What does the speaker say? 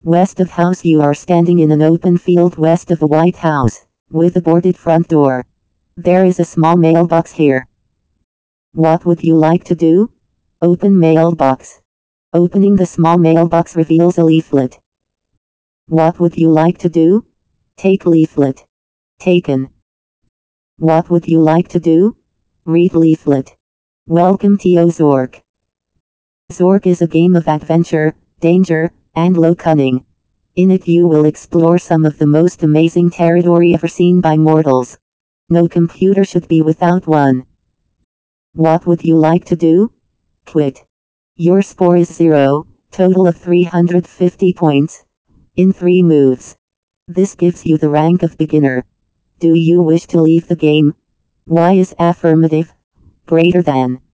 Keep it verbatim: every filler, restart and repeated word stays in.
West of house, you are standing in an open field west of the White House, with a boarded front door. There is a small mailbox here. What would you like to do? Open mailbox. Opening the small mailbox reveals a leaflet. What would you like to do? Take leaflet. Taken. What would you like to do? Read leaflet. Welcome to Zork. Zork is a game of adventure, danger, and low cunning. In it you will explore some of the most amazing territory ever seen by mortals. No computer should be without one. What would you like to do? Quit. Your score is zero, total of three hundred fifty points. In three moves. This gives you the rank of beginner. Do you wish to leave the game? Y is affirmative. Greater than.